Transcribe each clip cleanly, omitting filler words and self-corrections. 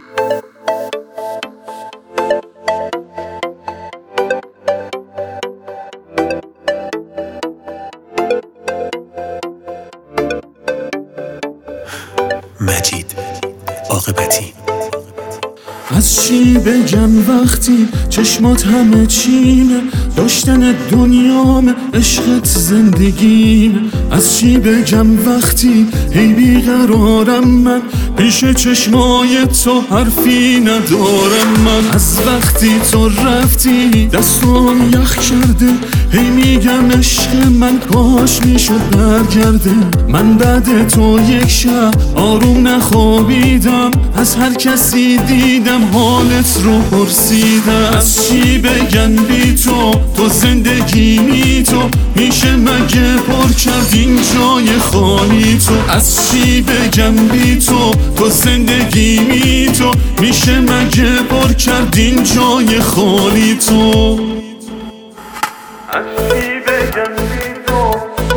مجید عاقبتی. از چی بگم وقتی چشمات همه چیمه، داشتن دنیام عشقت زندگیمه. از چی بگم وقتی هی بیقرارم من، پیش چشمای تو حرفی ندارم من. از وقتی تو رفتی دستام یخ کرده، هی میگم عشق من کاش میشد برگرده. من بعد تو یک شب آروم نخوابیدم، از هر کسی دیدم حالت رو پرسیدم. از چی بگن بی تو زندگی می تو، میشه مگه پر کرد این جای خالی تو. از چی بگم بی تو زندگی می تو، میشه مگه پر کرد این جای خالی تو. از چی بگم بی تو.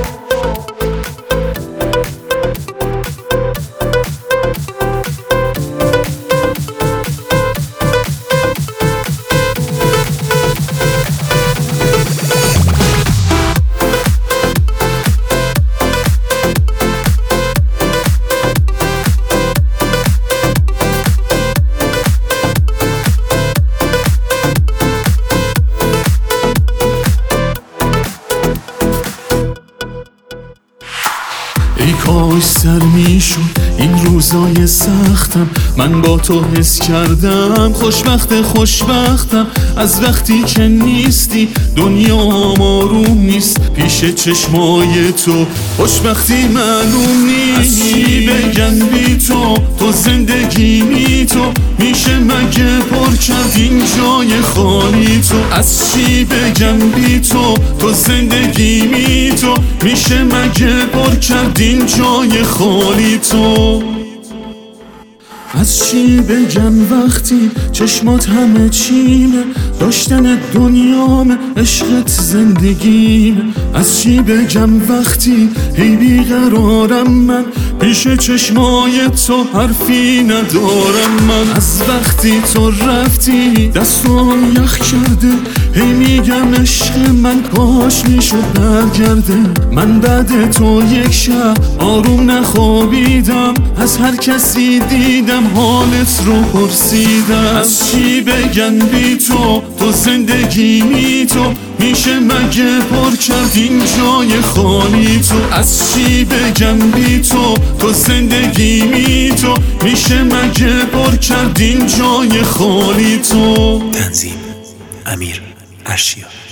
ای کاش سر میشد این روزای سختم، من با تو حس کردم خوشبختم. از وقتی که نیستی دنیام آروم نیست، پیش چشمای تو خوشبختی معلوم نیست. از چی بگم بی تو زندگی می تو، میشه مگه پر کرد این جای خالی تو. از چی بگم بی تو زندگی می تو، میشه مگه پر کرد این جای خالی تو. از چی بگم وقتی چشمات همه چیمه، داشتن دنیام عشقت زندگیمه. از چی بگم وقتی هی بیقرارم من، پیش چشمای تو حرفی ندارم من. از وقتی تو رفتی دستام یخ کرده، هی میگم عشق من کاش میشد برگرده. من بعد تو یک شب آروم نخوابیدم، از هر کسی دیدم حالت رو پرسیدم. از چی بگن بی تو زندگی می تو، میشه مگه پر کرد این جای خالی تو. از چی بگم بی تو زندگی می تو، میشه مگه پر کرد این جای خالی تو. تنظیم امیر ارشیا.